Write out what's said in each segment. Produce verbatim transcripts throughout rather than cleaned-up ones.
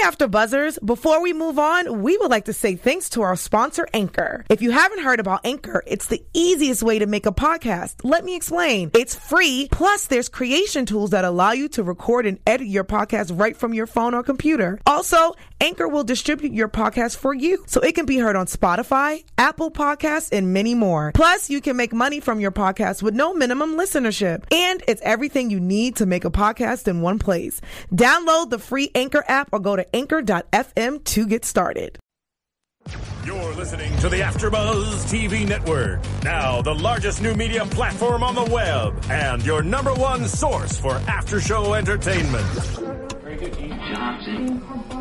After Buzzers, before we move on, we would like to say thanks to our sponsor, Anchor. If you haven't heard about Anchor, it's the easiest way to make a podcast. Let me explain. It's free, plus there's creation tools that allow you to record and edit your podcast right from your phone or computer. Also, Anchor will distribute your podcast for you, so it can be heard on Spotify, Apple Podcasts, and many more. Plus, you can make money from your podcast with no minimum listenership. And it's everything you need to make a podcast in one place. Download the free Anchor app or go to anchor dot f m to get started. You're listening to the AfterBuzz T V Network, now the largest new media platform on the web and your number one source for after-show entertainment. Very good, Keith Johnson.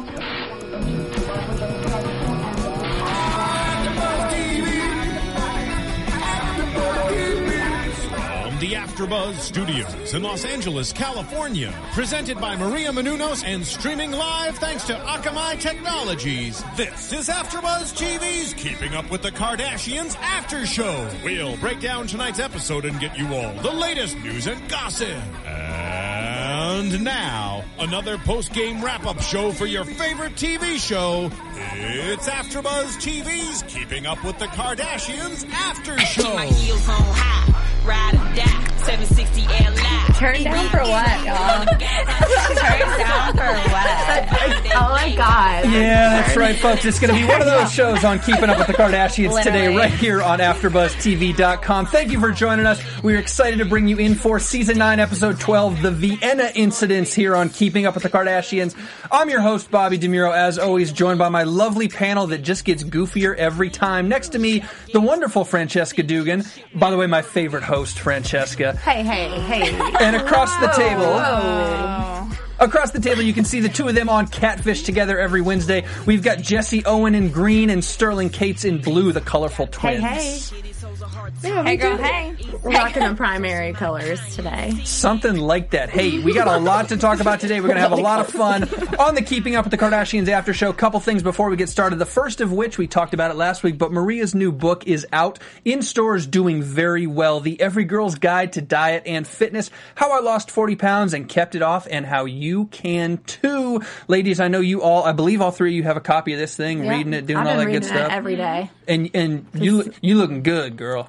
The AfterBuzz Studios in Los Angeles, California. Presented by Maria Menounos and streaming live thanks to Akamai Technologies. This is AfterBuzz T V's Keeping Up with the Kardashians After Show. We'll break down tonight's episode and get you all the latest news and gossip. And now, another post-game wrap-up show for your favorite T V show. It's AfterBuzz T V's Keeping Up with the Kardashians After Show. Ride or die, seven sixty L I. Turn down for what, y'all? Turn down for what? Oh my God. Yeah, that's right, folks. It's going to be one of those shows on Keeping Up with the Kardashians Literally. today, right here on After Buzz T V dot com. Thank you for joining us. We're excited to bring you in for Season nine, Episode twelve, The Vienna Incidents, here on Keeping Up with the Kardashians. I'm your host, Bobby DeMuro, as always, joined by my lovely panel that just gets goofier every time. Next to me, the wonderful Francesca Dugan. By the way, my favorite host, Francesca. Hey, hey, hey. And across the table... Whoa. Across the table, you can see the two of them on Catfish together every Wednesday. We've got Jesse Owen in green and Sterling Cates in blue, the colorful twins. Hey, hey. Yeah, Hey, girl, hey. We're rocking the primary colors today. Something like that. Hey, we got a lot to talk about today. We're going to have a lot of fun on the Keeping Up with the Kardashians After Show. Couple things before we get started. The first of which, we talked about it last week, but Maria's new book is out in stores, doing very well. The Every Girl's Guide to Diet and Fitness, How I Lost forty pounds and Kept It Off, and How You Can Too. Ladies, I know you all, I believe all three of you have a copy of this thing, Yeah. reading it, doing I've all been that good reading it stuff. every day. And and you you looking good, girl.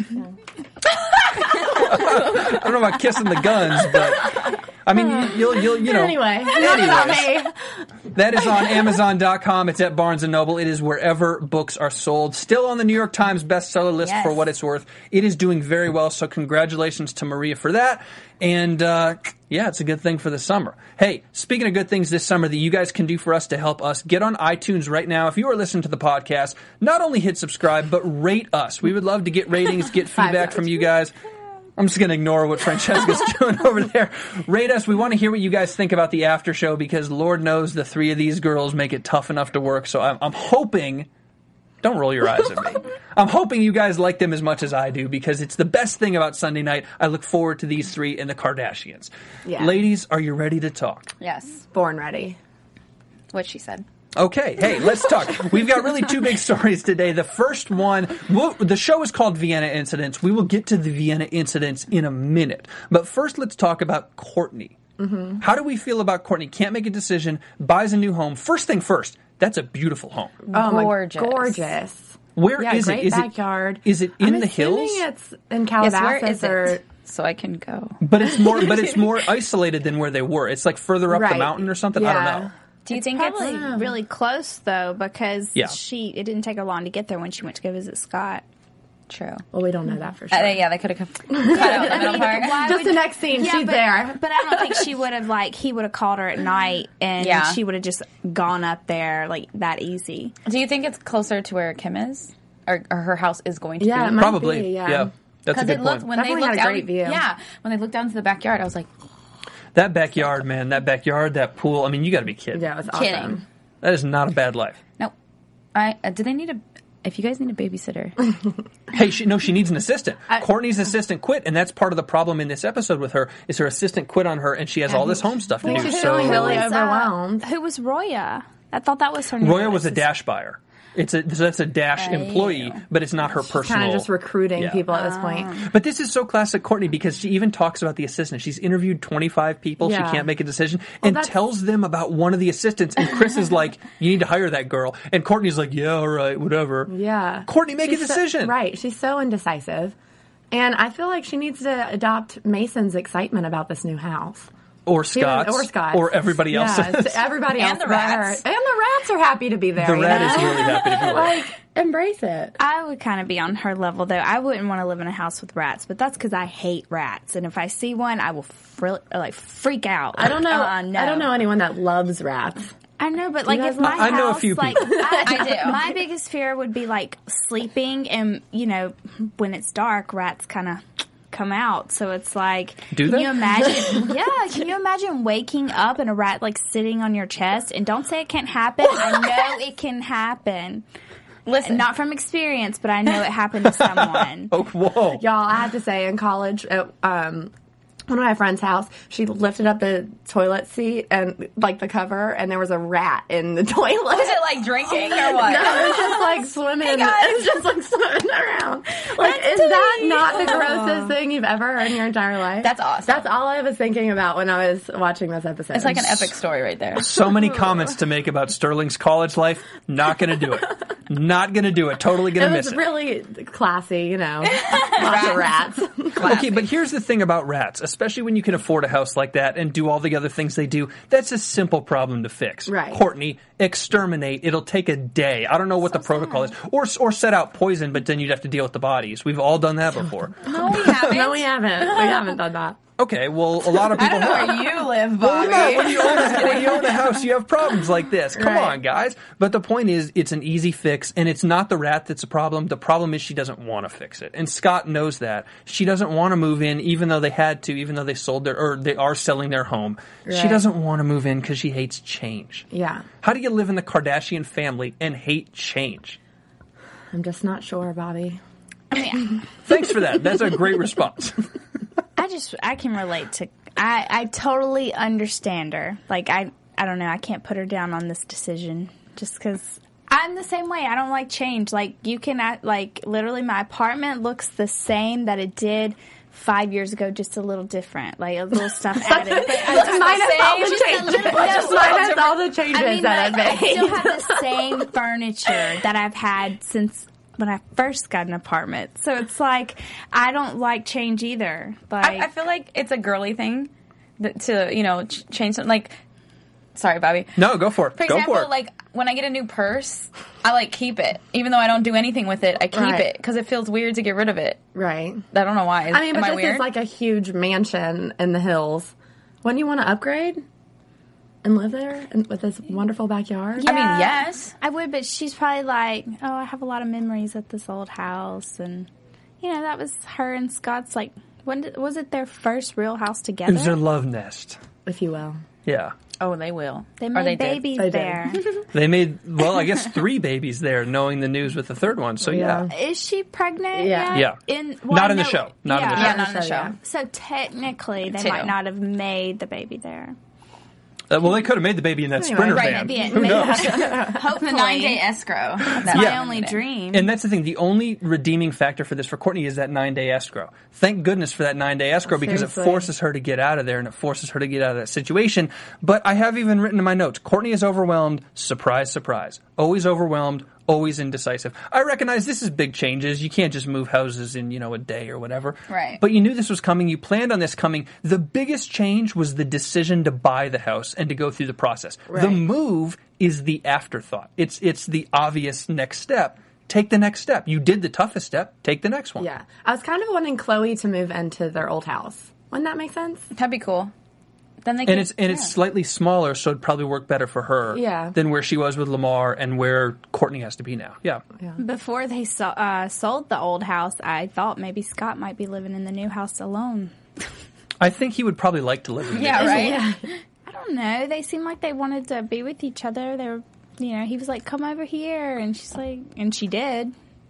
I don't know about kissing the guns, but I mean, you, you'll you'll you know. Anyway, enough about me. That is on Amazon dot com. It's at Barnes and Noble. It is wherever books are sold. Still on the New York Times bestseller list Yes. for what it's worth. It is doing very well, so congratulations to Maria for that. And, uh, yeah, it's a good thing for the summer. Hey, speaking of good things this summer that you guys can do for us to help us, get on iTunes right now. If you are listening to the podcast, not only hit subscribe, but rate us. We would love to get ratings, get feedback from you guys. I'm just going to ignore what Francesca's doing over there. Rate us. We want to hear what you guys think about the after show, because Lord knows the three of these girls make it tough enough to work. So I'm, I'm hoping... Don't roll your eyes at me. I'm hoping you guys like them as much as I do, because it's the best thing about Sunday night. I look forward to these three and the Kardashians. Yeah. Ladies, are you ready to talk? Yes. Born ready. What she said. Okay, hey, let's talk. We've got really two big stories today. The first one, we'll, the show is called Vienna Incidents. We will get to the Vienna Incidents in a minute. But first, let's talk about Kourtney. Mm-hmm. How do we feel about Kourtney? Can't make a decision, buys a new home. First thing first, that's a beautiful home. Oh, Gorgeous. my, gorgeous. Where Yeah, is great it? Is backyard. it is it in I'm the hills? assuming it's in Yes, Calabasas where is or it? So I can go. But it's more but it's more isolated than where they were. It's like further up the Right. mountain or something. I Yeah. don't know. Do you It's think probably it's... really close though, because Yeah. she it didn't take her long to get there when she went to go visit Scott. True. Well, we don't know that for sure. Uh, yeah, they could have cut out the middle part. Why Just would- the next scene, Yeah, she's but, there. But I don't think she would have like he would have called her at night and Yeah. she would have just gone up there like that easy. Do you think it's closer to where Kim is? Or, or her house is going to Yeah, it be? might Probably. be, yeah. yeah. That's a Because good it looked, point. when Definitely they had looked a out, great view. Yeah, when they looked down to the backyard, I was like, That backyard, man, that backyard, that pool. I mean, you got to be kidding. Yeah, it was awesome. kidding. That is not a bad life. No. I, uh, do they need a... If you guys need a babysitter... Hey, she, no, she needs an assistant. I- Kourtney's assistant quit, and that's part of the problem in this episode with her, is her assistant quit on her, and she has all this home stuff to do. She's So feeling really Who was, uh, overwhelmed. who was Roya? I thought that was her. new Roya was a assistant. Dash buyer. It's a so that's a Dash Oh. employee, but it's not her personal. Kind of just recruiting Yeah. people at this point. But this is so classic Courtney because she even talks about the assistant. She's interviewed twenty-five people. Yeah. She can't make a decision and that's- tells them about one of the assistants. And Chris is like, you need to hire that girl. And Courtney's like, yeah, all right, whatever. Yeah. Courtney, make She's a so- decision. right. She's so indecisive. And I feel like she needs to adopt Mason's excitement about this new house. Or She doesn't- Scott's. Or Scott's. Or everybody Yeah, else's. it's everybody And else. the but her. rats. And the rats are happy to be there. The you rat know? is really happy to be there. Like, embrace it. I would kind of be on her level though. I wouldn't want to live in a house with rats, but that's because I hate rats. And if I see one, I will fri- like freak out. I don't know. Uh, no. I don't know anyone that loves rats. I know, but like guys if my I know a house, few like people. I, I do. My biggest fear would be like sleeping, and you know, when it's dark, rats kind of come out. So it's like, Do can they? you imagine? Yeah, can you imagine waking up and a rat like sitting on your chest? And don't say it can't happen. I know it can happen. Listen. Not from experience, but I know it happened to someone. Oh, whoa. Y'all, I have to say, in college, at um, one of my friend's house, she lifted up the toilet seat and, like, the cover, and there was a rat in the toilet. Was it like drinking or what? No, it was just like swimming. Hey, guys. It's just like swimming around. Like, is that not the grossest thing you've ever heard in your entire life? That's awesome. That's all I was thinking about when I was watching this episode. It's like an epic story right there. So many comments to make about Sterling's college life. Not going to do it. Not going to do it. Totally going It to miss was it. really classy, you know. Lots of rats. Okay, but here's the thing about rats, especially when you can afford a house like that and do all the other things they do. That's a simple problem to fix. Right. Courtney, exterminate. It'll take a day. I don't know what the protocol is. Or or set out poison, but then you'd have to deal with the bodies. We've all done that before. No, we haven't. No, we haven't. We haven't done that. Okay, well, a lot of I people don't know have. where you live, Well, Bobby. no, when you, own a, when you own a house, you have problems like this. Come Right. on, guys. But the point is, it's an easy fix, and it's not the rat that's a problem. The problem is she doesn't want to fix it. And Scott knows that. She doesn't want to move in, even though they had to, even though they sold their, or they are selling their home. She Right. doesn't want to move in because she hates change. Yeah. How do you live in the Kardashian family and hate change? I'm just not sure, Bobby. Thanks for that. That's a great response. I just I can relate to I I totally understand her. Like I I don't know, I can't put her down on this decision just cuz I'm the same way. I don't like change. Like you can act, like literally my apartment looks the same that it did five years ago, just a little different. Like a little stuff added. But Just minus all the Just a changes. little- Just no, minus all the changes I mean, that like, I I still made. have the same furniture that I've had since when I first got an apartment. So it's like I don't like change either. Like I, I feel like it's a girly thing that, to, you know, ch- change something. Like, sorry, Bobby. No, go for it. For go example, for it. like when I get a new purse, I like keep it, even though I don't do anything with it. I keep Right. it because it feels weird to get rid of it. Right. I don't know why. I mean, Am but I this weird? is like a huge mansion in the hills. Wouldn't you want to upgrade and live there and with this wonderful backyard? I mean, yes. I would, but she's probably like, oh, I have a lot of memories at this old house, and you know that was her and Scott's. Like, when did, was it their first real house together? It was their love nest. If you will. Yeah. Oh, they will. They Or made they did. babies They did. there. They made, well, I guess three babies there, knowing the news with the third one. So, yeah. Yeah. Is she pregnant? Yeah. yet? Yeah. In well, Not I in the know- show. Not in the yeah. show. Yeah, not in the show. Yeah. So technically, they Two. might not have made the baby there. Uh, well, they could have made the baby in that Sprinter right, van. maybe it- Who maybe- knows? Hopefully, The nine day escrow. That's my Yeah. only dream. And that's the thing. The only redeeming factor for this for Courtney is that nine-day escrow. Thank goodness for that nine-day escrow because it Seriously. forces her to get out of there and it forces her to get out of that situation. But I have even written in my notes, Courtney is overwhelmed. Surprise, surprise. Always overwhelmed. Always indecisive. I recognize this is big changes. You can't just move houses in, you know, a day or whatever. Right. But you knew this was coming. You planned on this coming. The biggest change was the decision to buy the house and to go through the process. The Right. move is the afterthought. It's it's the obvious next step. Take the next step. You did the toughest step. Take the next one. Yeah. I was kind of wanting Chloe to move into their old house. Wouldn't that make sense? That'd be cool. Then they And could, it's and yeah. it's slightly smaller, so it'd probably work better for her Yeah. than where she was with Lamar and where Courtney has to be now. Yeah. Before they so, uh, sold the old house, I thought maybe Scott might be living in the new house alone. I think he would probably like to live in Yeah, the right. I don't know. They seemed like they wanted to be with each other. They were, you know, he was like, "Come over here," and she's like, and she did.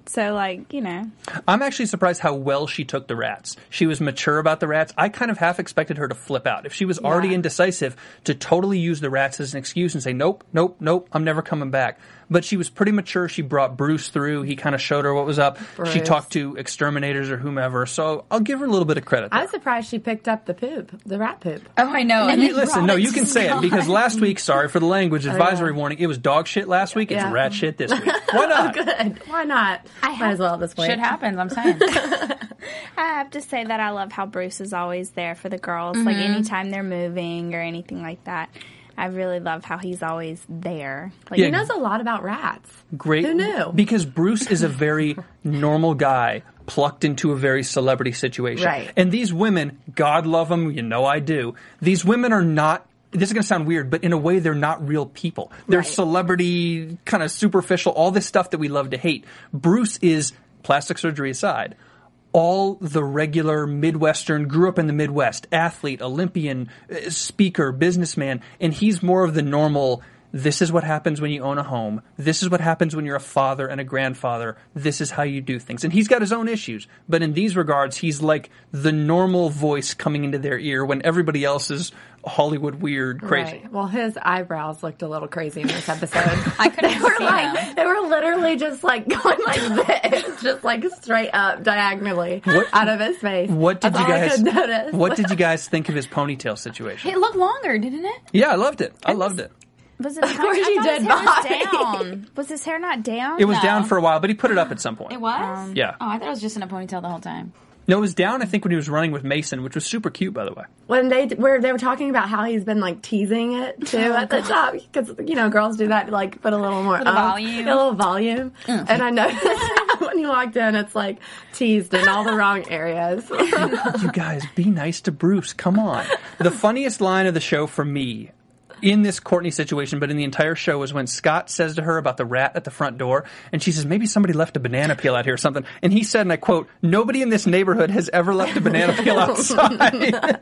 So, like, you know. I'm actually surprised how well she took the rats. She was mature about the rats. I kind of half expected her to flip out. If she was already Yeah. indecisive, to totally use the rats as an excuse and say, nope, nope, nope, I'm never coming back. But she was pretty mature. She brought Bruce through. He kind of showed her what was up. Bruce. She talked to exterminators or whomever. So I'll give her a little bit of credit there. I was surprised she picked up the poop, the rat poop. Oh, I know. And you, listen, no, you can say it because last week, sorry for the language advisory warning, it was dog shit last week. It's Yeah. rat shit this week. Why not? Good. Why not? I Might have- as well this way. Shit happens, I'm saying. I have to say that I love how Bruce is always there for the girls. Like, anytime they're moving or anything like that. I really love how he's always there. Like, Yeah. He knows a lot about rats. Great. Who knew? Because Bruce is a very normal guy plucked into a very celebrity situation. Right. And these women, God love them, you know I do, these women are not, this is going to sound weird, but in a way they're not real people. They're Right. celebrity, kind of superficial, all this stuff that we love to hate. Bruce is, plastic surgery aside, all the regular Midwestern, grew up in the Midwest, athlete, Olympian, uh, speaker, businessman, and he's more of the normal, this is what happens when you own a home. This is what happens when you're a father and a grandfather. This is how you do things. And he's got his own issues. But in these regards, he's like the normal voice coming into their ear when everybody else is Hollywood weird, crazy. Right. Well, his eyebrows looked a little crazy in this episode. I couldn't they were see like them. they were literally just like going like this, just like straight up diagonally What- out of his face. What did That's you all I guys? could notice. What did you guys think of his ponytail situation? It looked longer, didn't it? Yeah, I loved it. I loved it. was it course I you thought did, his hair was Bobby. down. Was his hair not down? It was No. down for a while, but he put it up at some point. It was? Yeah. Oh, I thought it was just in a ponytail the whole time. No, it was down, I think, when he was running with Mason, which was super cute, by the way. When they were they were talking about how he's been like teasing it too at the top because you know girls do that, like put a little more Put a um, volume. a little volume. And I noticed when you walked in, it's like teased in all the wrong areas. You guys, be nice to Bruce. Come on. The funniest line of the show for me, in this Courtney situation, but in the entire show, was when Scott says to her about the rat at the front door, and she says, maybe somebody left a banana peel out here or something. And he said, and I quote, nobody in this neighborhood has ever left a banana peel outside.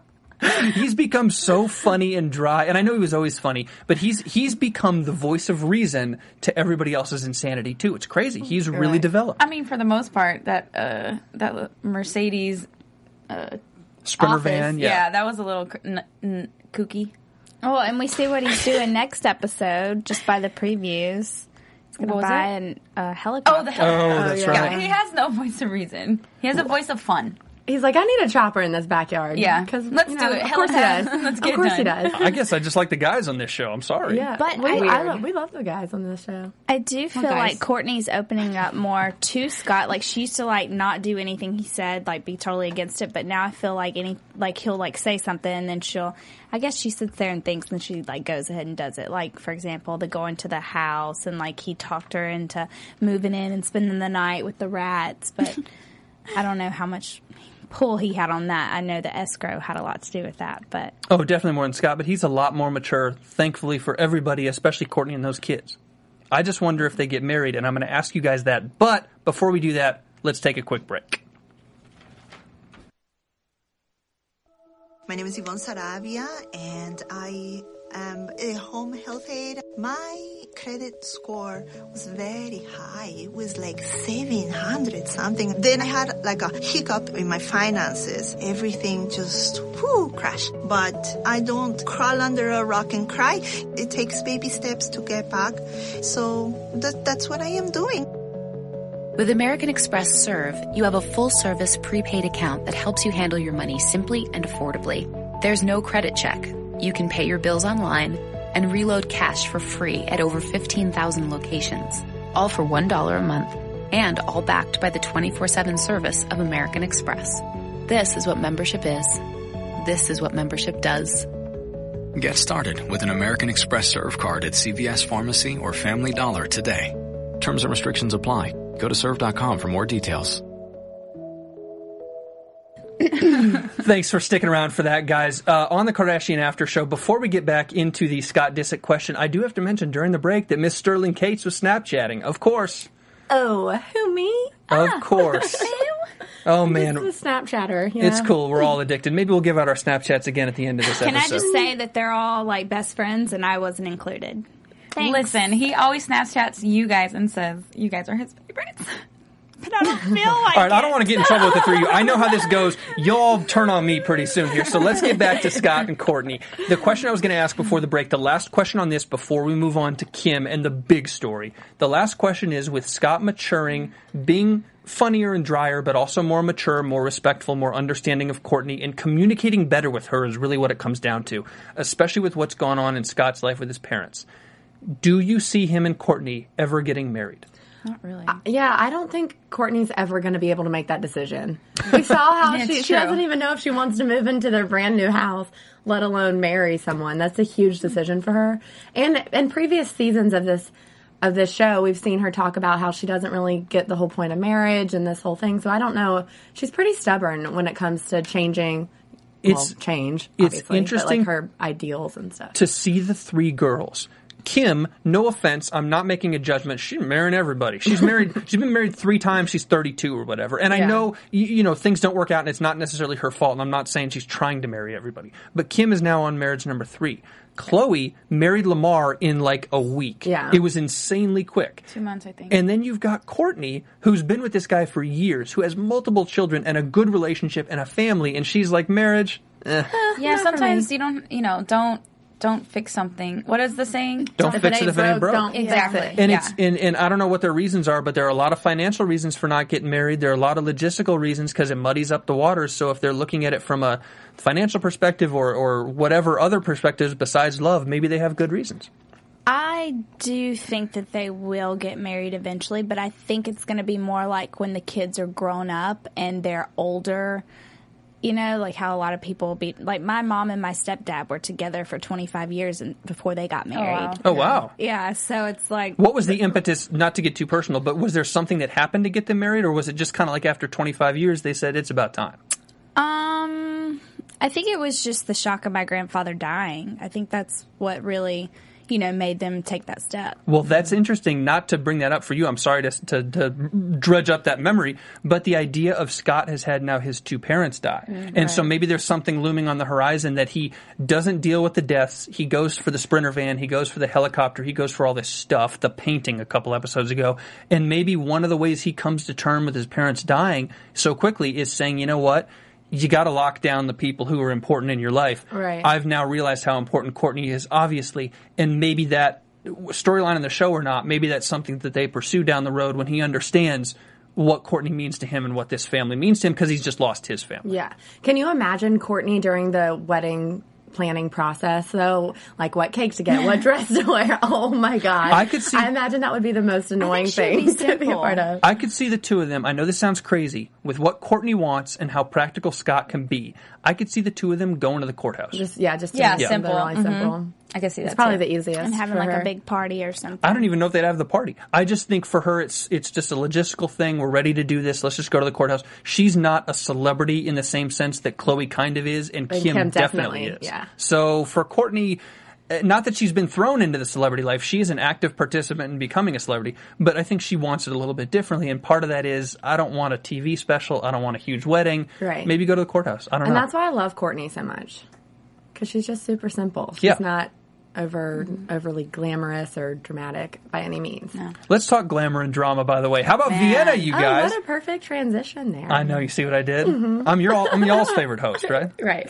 He's become so funny and dry, and I know he was always funny, but he's he's become the voice of reason to everybody else's insanity too. It's crazy. He's really Right. developed. I mean, for the most part, that uh, that Mercedes Sprinter office, van, yeah. yeah. that was a little cr- n- n- kooky. Oh, and we see what he's doing next episode just by the previews. He's going to What was buy it? an, a helicopter. Oh, the hell. Oh, that's yeah. right. Yeah, he has no voice of reason. He has a voice of fun. He's like, I need a chopper in this backyard. Yeah. because Let's do it. Of course he does. Helipad. Let's get of course he done. does. I guess I just like the guys on this show. I'm sorry. Yeah, But we, I- I love, we love the guys on this show. I do feel guys? like Courtney's opening up more to Scott. Like, she used to, like, not do anything he said, like, be totally against it. But now I feel like any, like, he'll, like, say something and then she'll, I guess she sits there and thinks and she, like, goes ahead and does it. Like, for example, the going to the house and, like, he talked her into moving in and spending the night with the rats. But I don't know how much pull he had on that. I know the escrow had a lot to do with that, but Oh, definitely more than Scott, but he's a lot more mature, thankfully, for everybody, especially Courtney and those kids. I just wonder if they get married, and I'm going to ask you guys that. But before we do that, let's take a quick break. My name is Yvonne Saravia, and I am a home health aide. My credit score was very high. It was like seven hundred something. Then I had like a hiccup in my finances. Everything just, whoo, crashed. But I don't crawl under a rock and cry. It takes baby steps to get back. So that, that's what I am doing. With American Express Serve, you have a full-service prepaid account that helps you handle your money simply and affordably. There's no credit check. You can pay your bills online and reload cash for free at over fifteen thousand locations, all for one dollar a month, and all backed by the twenty-four seven service of American Express. This is what membership is. This is what membership does. Get started with an American Express Serve card at C V S Pharmacy or Family Dollar today. Terms and restrictions apply. Go to serve dot com for more details. Thanks for sticking around for that, guys. Uh, on the Kardashian After Show, before we get back into the Scott Disick question, I do have to mention during the break that Miss Sterling Cates was Snapchatting. Of course. Oh, who, me? Of course. Oh, man. This is a Snapchatter. You It's know? cool. We're all addicted. Maybe we'll give out our Snapchats again at the end of this can I episode. just say that they're all, like, best friends and I wasn't included? Thanks. Listen, he always Snapchats you guys and says you guys are his favorites. but I don't feel like All right, it. I don't want to get in trouble with the three of you. I know how this goes. Y'all turn on me pretty soon here. So let's get back to Scott and Courtney. The question I was going to ask before the break, the last question on this before we move on to Kim and the big story. The last question is, with Scott maturing, being funnier and drier, but also more mature, more respectful, more understanding of Courtney, and communicating better with her is really what it comes down to, especially with what's gone on in Scott's life with his parents. Do you see him and Courtney ever getting married? Not really. Uh, yeah, I don't think Courtney's ever going to be able to make that decision. We saw how Yeah, she, it's she true. doesn't even know if she wants to move into their brand new house, let alone marry someone. That's a huge decision for her. And in previous seasons of this of this show, we've seen her talk about how she doesn't really get the whole point of marriage and this whole thing. So I don't know. She's pretty stubborn when it comes to changing. It's well, change. It's obviously, interesting but like her ideals and stuff. to see the three girls. Kim, no offense, I'm not making a judgment. She's marrying everybody. She's married. She's been married three times. She's thirty-two or whatever. And I Yeah. know, you, you know, things don't work out, and it's not necessarily her fault. And I'm not saying she's trying to marry everybody. But Kim is now on marriage number three. Chloe married Lamar in like a week. Yeah. It was insanely quick. Two months, I think. And then you've got Courtney, who's been with this guy for years, who has multiple children and a good relationship and a family, and she's like, marriage? Eh. yeah, not for sometimes me. you don't, you know, don't don't fix something. What is the saying? Don't fix it if it ain't broke. Don't Exactly. fix it. And Yeah. it's and, and I don't know what their reasons are, but there are a lot of financial reasons for not getting married. There are a lot of logistical reasons because it muddies up the waters. So if they're looking at it from a financial perspective or, or whatever other perspectives besides love, maybe they have good reasons. I do think that they will get married eventually, but I think it's going to be more like when the kids are grown up and they're older. You know, like how a lot of people will be like my mom and my stepdad were together for twenty-five years and before they got married. wow. Oh, wow. Yeah, so it's like What was the impetus, not to get too personal, but was there something that happened to get them married, or was it just kind of like after twenty-five years they said it's about time? Um, I think it was just the shock of my grandfather dying. I think that's what really, you know, made them take that step. Well, that's interesting. Not to bring that up for you. I'm sorry to, to, to dredge up that memory, but the idea of Scott has had now his two parents die. Mm, and so maybe there's something looming on the horizon that he doesn't deal with the deaths. He goes for the Sprinter van. He goes for the helicopter. He goes for all this stuff, the painting a couple episodes ago. And maybe one of the ways he comes to term with his parents dying so quickly is saying, you know what? You got to lock down the people who are important in your life. Right. I've now realized how important Courtney is, obviously, and maybe that storyline in the show or not, maybe that's something that they pursue down the road when he understands what Courtney means to him and what this family means to him because he's just lost his family. Yeah. Can you imagine Courtney during the wedding planning process, though? Like what cake to get, what dress to wear. Oh my God. I could see- I imagine that would be the most annoying she'd be thing to be a simple. part of. I could see the two of them. I know this sounds crazy. With what Courtney wants and how practical Scott can be, I could see the two of them going to the courthouse. Just yeah, just Yeah, doing something simple. really Mhm. simple. I can see It's that probably too. the easiest And having for like her. a big party or something. I don't even know if they'd have the party. I just think for her, it's it's just a logistical thing. We're ready to do this. Let's just go to the courthouse. She's not a celebrity in the same sense that Chloe kind of is, and, And Kim, Kim definitely, definitely, is. yeah. So for Courtney, uh, not that she's been thrown into the celebrity life. She is an active participant in becoming a celebrity, but I think she wants it a little bit differently. And part of that is, I don't want a T V special. I don't want a huge wedding. Right. Maybe go to the courthouse. I don't And know. that's why I love Courtney so much. Because she's just super simple. She's Yeah. not over overly glamorous or dramatic by any means. Let's talk glamour and drama, by the way. How about Vienna, you Oh, guys? what a perfect transition there. I know. You see what I did? I'm your all, I'm y'all's favorite host, right? Right.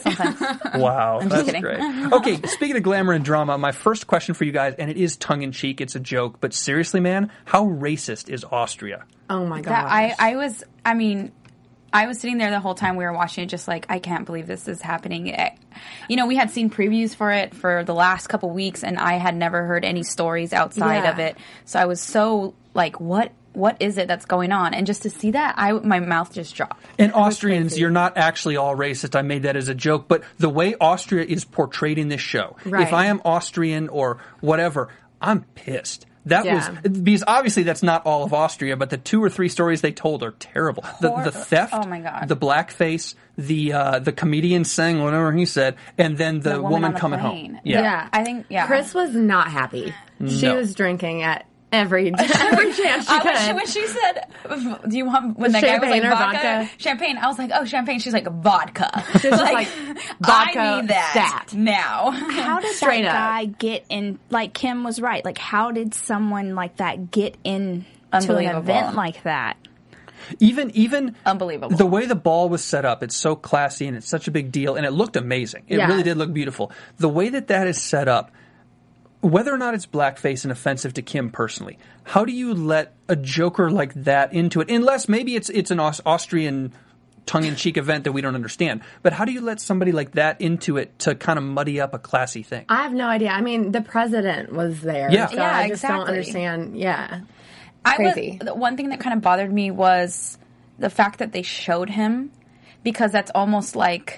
Wow, just that's kidding. great. Okay, speaking of glamour and drama, my first question for you guys, and it is tongue-in-cheek, it's a joke, but seriously, man, how racist is Austria? Oh my That gosh. I, I was, I mean, I was sitting there the whole time we were watching it, just like, I can't believe this is happening. Eh, You know, we had seen previews for it for the last couple weeks, and I had never heard any stories outside Yeah. of it. So I was so like, what? What is it that's going on? And just to see that, I my mouth just dropped. And Austrians, you're not actually all racist. I made that as a joke, but the way Austria is portrayed in this show, Right. if I am Austrian or whatever, I'm pissed. That Yeah. was because obviously that's not all of Austria, but the two or three stories they told are terrible. The, Hor- the theft, oh my God. the blackface, the uh, the comedian saying whatever he said, and then the, The woman woman on the coming plane. home. Yeah. Yeah. I think, yeah. Chris was not happy. She No. was drinking at every every chance she I, could. when, she, when she said, "Do you want?" When the guy was like Champagne or vodka, vodka? champagne, I was like, "Oh, champagne." She's like, "Vodka." She was just like, vodka, I need that, stat. now. How did Straight that up. guy get in? Like Kim was right. Like, how did someone like that get in to an Unbelievable. event like that? Even even unbelievable. The way the ball was set up, it's so classy and it's such a big deal, and it looked amazing. It Yeah. really did look beautiful. The way that that is set up, whether or not it's blackface and offensive to Kim personally, how do you let a joker like that into it? Unless maybe it's it's an Aus- Austrian tongue-in-cheek event that we don't understand. But how do you let somebody like that into it to kind of muddy up a classy thing? I have no idea. I mean, the president was there. Yeah. So Yeah, I just don't exactly. understand. Yeah. I Crazy. was, the one thing that kind of bothered me was the fact that they showed him, because that's almost like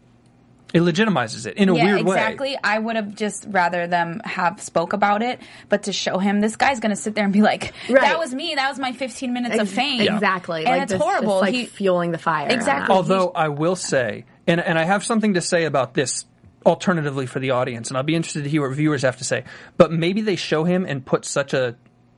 It legitimizes it in a yeah, weird way. exactly. I would have just rather them have spoke about it, but to show him, this guy's going to sit there and be like, Right. "That was me. That was my fifteen minutes of Ex- fame." Exactly. and like it's this, horrible. Just, like He- fueling the fire. Exactly. Although I will say, and, and I have something to say about this alternatively for the audience, and I'll be interested to hear what viewers have to say, but maybe they show him and put such a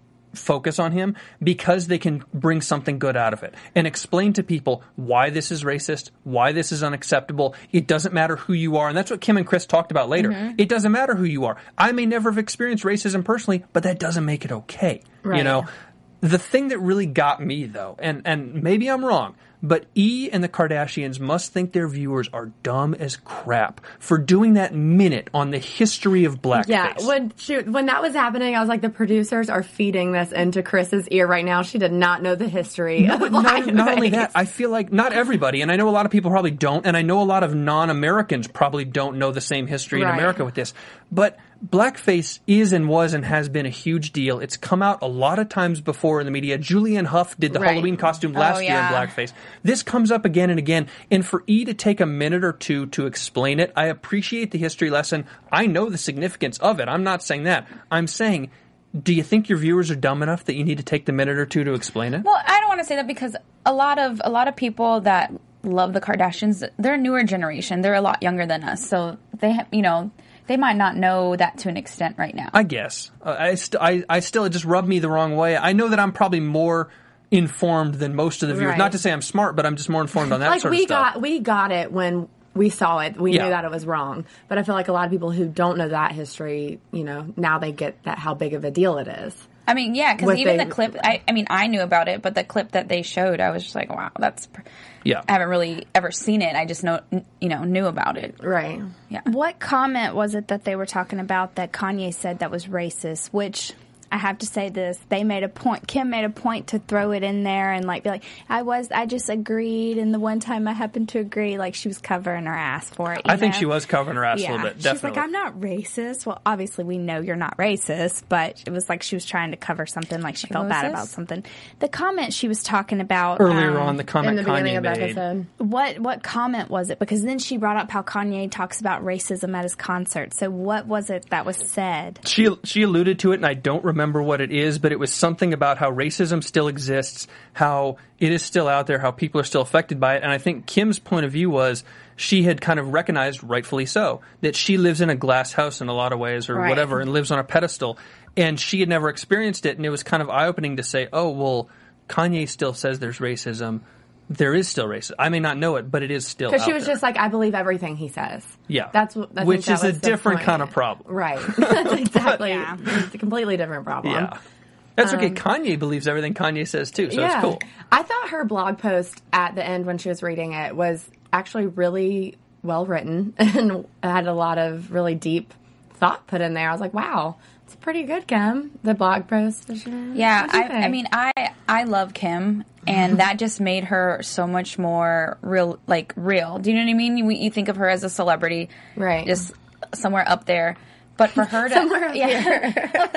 focus on him because they can bring something good out of it and explain to people why this is racist, why this is unacceptable. It doesn't matter who you are. And that's what Kim and Chris talked about later. Mm-hmm. It doesn't matter who you are. I may never have experienced racism personally, but that doesn't make it okay. You Right. know, the thing that really got me though, and, and maybe I'm wrong, but E! and the Kardashians must think their viewers are dumb as crap for doing that minute on the history of blackface. Yeah, when she, when that was happening, I was like, the producers are feeding this into Chris's ear right now. She did not know the history No, of but not, not only blackface. that, I feel like not everybody, and I know a lot of people probably don't, and I know a lot of non-Americans probably don't know the same history in Right. America with this, but blackface is and was and has been a huge deal. It's come out a lot of times before in the media. Julianne Hough did the Right. Halloween costume Oh, last year in yeah. blackface. This comes up again and again, and for E to take a minute or two to explain it, I appreciate the history lesson. I know the significance of it. I'm not saying that. I'm saying, do you think your viewers are dumb enough that you need to take the minute or two to explain it? Well, I don't want to say that because a lot of a lot of people that love the Kardashians, they're a newer generation. They're a lot younger than us, so they, ha- you know, they might not know that to an extent right now. I guess. Uh, I, st- I, I still, it just rubbed me the wrong way. I know that I'm probably more informed than most of the viewers. Right. Not to say I'm smart, but I'm just more informed on that like sort we of stuff. got we got it when we saw it. We Yeah. knew that it was wrong. But I feel like a lot of people who don't know that history, you know, now they get that how big of a deal it is. I mean, yeah, because What even they- the clip, I, I mean, I knew about it, but the clip that they showed, I was just like, wow, that's. pr- Yeah. I haven't really ever seen it. I just know, you know, knew about it. Right. Yeah. What comment was it that they were talking about that Kanye said that was racist? Which I have to say this: they made a point. Kim made a point to throw it in there and like be like, "I was, I just agreed." And the one time I happened to agree, like she was covering her ass for it. you I think know? she was covering her ass Yeah, a little bit, she's definitely. like, I'm not racist. Well, obviously we know you're not racist, but it was like she was trying to cover something, like she felt was bad this? about something. The comment she was talking about Earlier um, on, the comment In the beginning Kanye of the made. episode. What what comment was it? Because then she brought up how Kanye talks about racism at his concert. So what was it that was said? She she alluded to it, and I don't remember what it is, but it was something about how racism still exists, how it is still out there, how people are still affected by it. And I think Kim's point of view was she had kind of recognized, rightfully so, that she lives in a glass house in a lot of ways or Right. whatever and lives on a pedestal. And she had never experienced it, and it was kind of eye-opening to say, oh, well, Kanye still says there's racism. There is still racism. I may not know it, but it is still out Because she was there. just like, I believe everything he says. Yeah. That's what. I think Which that is a was the different point. kind of problem. Right. That's exactly. It's a completely different problem. Yeah. That's okay. Um, Kanye believes everything Kanye says, too, so it's cool. I thought her blog post at the end when she was reading it was actually really well written and had a lot of really deep thought put in there. I was like, wow, it's pretty good, Kim. The blog post. Yeah, What'd you I, I think? mean, I I love Kim, and that just made her so much more real, like real. Do you know what I mean? You, you think of her as a celebrity, right? Just somewhere up there. But for her to Somewhere up yeah, up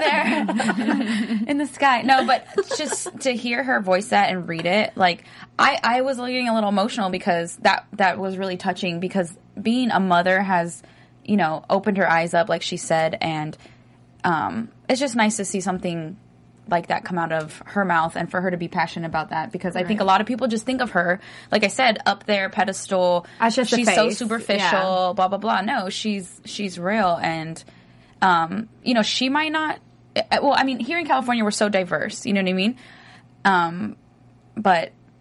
there in the sky. No, but just to hear her voice that and read it, like I, I was getting a little emotional because that that was really touching. Because being a mother has, you know, opened her eyes up, like she said, and um, it's just nice to see something like that come out of her mouth and for her to be passionate about that, because I think a Right. lot of people just think of her, like I said, up there, pedestal. As just a she's so face. superficial, Yeah. blah blah blah. No, she's she's real, and um, you know, she might not. Well, I mean, here in California, we're so diverse. You know what I mean? Um, but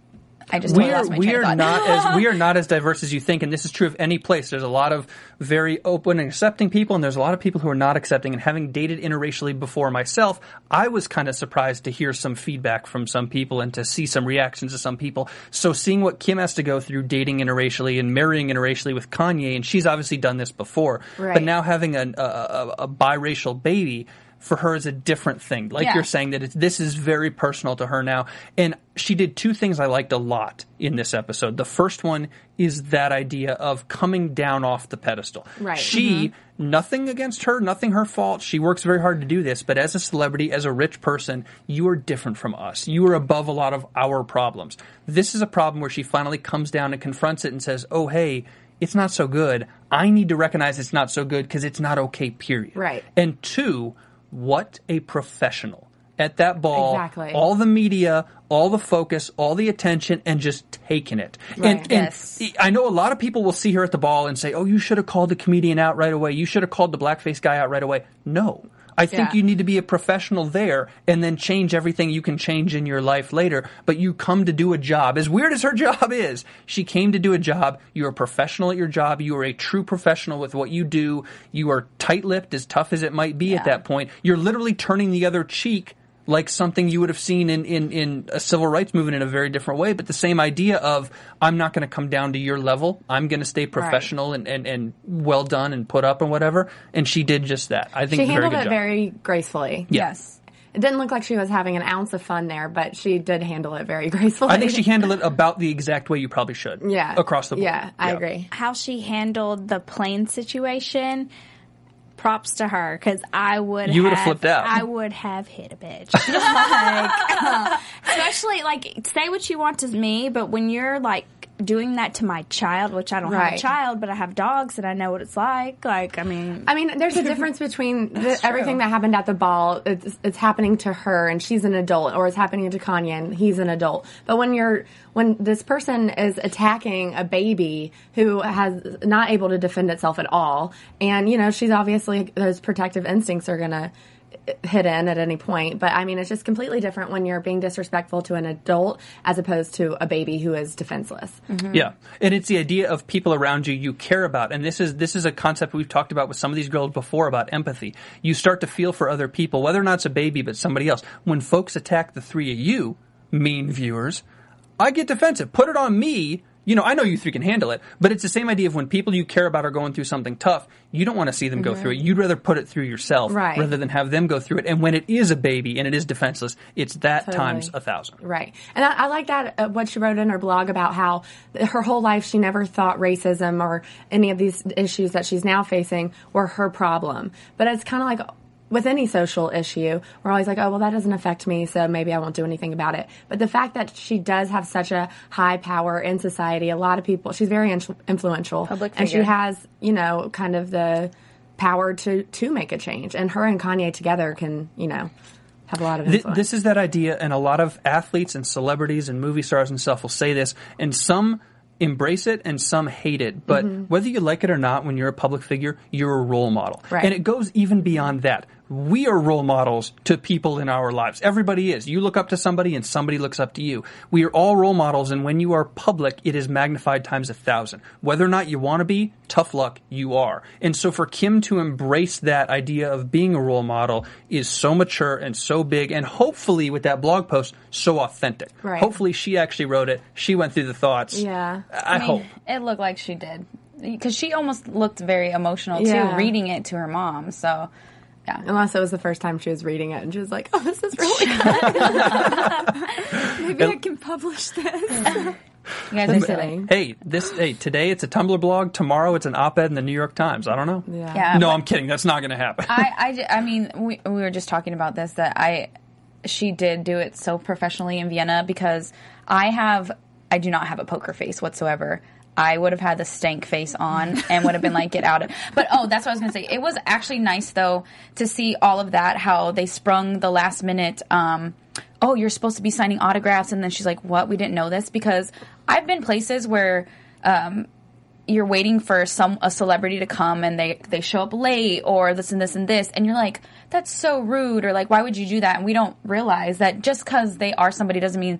I just we totally are lost my we train are of thought. not as we are not as diverse as you think, and this is true of any place. There's a lot of very open and accepting people, and there's a lot of people who are not accepting. And having dated interracially before myself, I was kind of surprised to hear some feedback from some people and to see some reactions to some people. So seeing what Kim has to go through dating interracially and marrying interracially with Kanye, and she's obviously done this before, Right. but now having a, a, a, a biracial baby for her is a different thing. Like Yeah. you're saying, that it's, this is very personal to her now. And she did two things I liked a lot in this episode. The first one is that idea of coming down off the pedestal. Right. She, nothing against her, nothing her fault. She works very hard to do this. But as a celebrity, as a rich person, you are different from us. You are above a lot of our problems. This is a problem where she finally comes down and confronts it and says, oh, hey, it's not so good. I need to recognize it's not so good because it's not okay, period. Right. And two, what a professional. At that ball, Exactly. all the media, all the focus, all the attention, and just taking it. Right. And, Yes. and I know a lot of people will see her at the ball and say, oh, you should have called the comedian out right away. You should have called the blackface guy out right away. No. I think Yeah. you need to be a professional there and then change everything you can change in your life later. But you come to do a job. As weird as her job is, she came to do a job. You're a professional at your job. You are a true professional with what you do. You are tight-lipped, as tough as it might be at that point. You're literally turning the other cheek like something you would have seen in, in, in a civil rights movement in a very different way. But the same idea of, I'm not going to come down to your level. I'm going to stay professional and, and, and well done and put up and whatever. And she did just that. I think She very handled good it job. very gracefully. Yeah. Yes. It didn't look like she was having an ounce of fun there, but she did handle it very gracefully. I think she handled it about the exact way you probably should. Yeah. Across the board. Yeah, I agree. How she handled the plane situation, props to her, because I would You have would've flipped out. I would have hit a bitch. like, uh, especially, like, say what you want to me, but when you're, like, doing that to my child, which I don't have Right. a child, but I have dogs and I know what it's like. Like, I mean, I mean, there's a difference between the, everything that happened at the ball. It's, it's happening to her, and she's an adult, or it's happening to Kanye, and he's an adult. But when you're when this person is attacking a baby who has not able to defend itself at all, and you know, she's obviously those protective instincts are gonna hit in at any point. But I mean, it's just completely different when you're being disrespectful to an adult as opposed to a baby who is defenseless. Yeah, and it's the idea of people around you you care about, and this is this is a concept we've talked about with some of these girls before about empathy. You start to feel for other people, whether or not it's a baby, but somebody else. When folks attack the three of you, mean viewers, I get defensive. Put it on me. You know, I know you three can handle it, but it's the same idea of when people you care about are going through something tough, you don't want to see them go through it. You'd rather put it through yourself Right. rather than have them go through it. And when it is a baby and it is defenseless, it's that Totally. times a thousand. Right. And I, I like that, uh, what she wrote in her blog about how her whole life she never thought racism or any of these issues that she's now facing were her problem. But it's kind of like with any social issue, we're always like, oh, well, that doesn't affect me, so maybe I won't do anything about it. But the fact that she does have such a high power in society, a lot of people, she's very influ- influential. Public and she figure. has, you know, kind of the power to, to make a change. And her and Kanye together can, you know, have a lot of Th- influence. this is that idea, and a lot of athletes and celebrities and movie stars and stuff will say this, and some embrace it and some hate it. But whether you like it or not, when you're a public figure, you're a role model. Right. And it goes even beyond that. We are role models to people in our lives. Everybody is. You look up to somebody and somebody looks up to you. We are all role models, and when you are public, it is magnified times a thousand. Whether or not you want to be, tough luck, you are. And so for Kim to embrace that idea of being a role model is so mature and so big, and hopefully with that blog post, so authentic. Right. Hopefully she actually wrote it. She went through the thoughts. Yeah. I, I mean, hope. it looked like she did. Because she almost looked very emotional, too, Yeah. reading it to her mom. So, yeah. Unless it was the first time she was reading it and she was like, oh, this is really good. Maybe I can publish this. You guys are Just silly. kidding. Hey, this hey today it's a Tumblr blog. Tomorrow it's an op-ed in the New York Times. I don't know. Yeah. Yeah, no, but- I'm kidding. That's not going to happen. I, I, ju- I mean, we, we were just talking about this, that I, she did do it so professionally in Vienna, because I have, I do not have a poker face whatsoever. I would have had the stank face on and would have been like, get out of. But, oh, that's what I was going to say. It was actually nice, though, to see all of that, how they sprung the last minute, um, oh, you're supposed to be signing autographs. And then she's like, what? We didn't know this? Because I've been places where, um, you're waiting for some a celebrity to come and they they show up late or this and this and this, and you're like, that's so rude, or like, why would you do that? And we don't realize that just because they are somebody doesn't mean